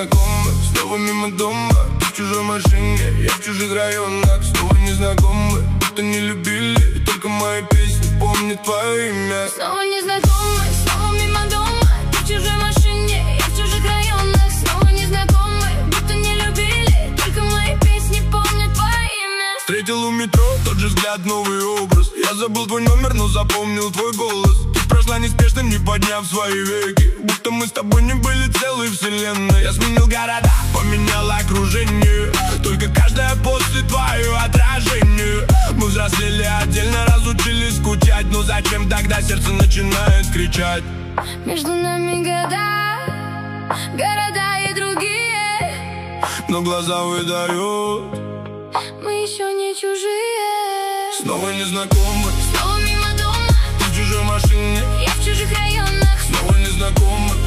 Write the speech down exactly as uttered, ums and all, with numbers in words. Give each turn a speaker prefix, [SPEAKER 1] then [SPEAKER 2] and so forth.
[SPEAKER 1] незнакомы, снова мимо дома. Ты в чужой машине, я в чужих районах. Снова незнакомы, будто не любили, и только мои песни помнят твое имя.
[SPEAKER 2] Снова незнакомы, снова мимо дома. Ты в чужой машине, я в чужих районах. Снова незнакомы, будто не любили, только мои песни помнят твое имя.
[SPEAKER 1] Встретил у метро, тот же взгляд, новый образ. Я забыл твой номер, но запомнил твой голос. Ты прошла неспешно, не подняв свои веки, будто мы с тобой не были целой вселенной. Я сменил города, поменял окружение, только каждая после твое отражение. Мы взрослели отдельно, разучились скучать, но зачем тогда сердце начинает кричать?
[SPEAKER 2] Между нами года, города и другие,
[SPEAKER 1] но глаза выдают,
[SPEAKER 2] мы еще не чужие.
[SPEAKER 1] Снова незнакомы,
[SPEAKER 2] снова мимо дома.
[SPEAKER 1] Ты в чужой машине,
[SPEAKER 2] я в чужих районах.
[SPEAKER 1] Снова незнакомы,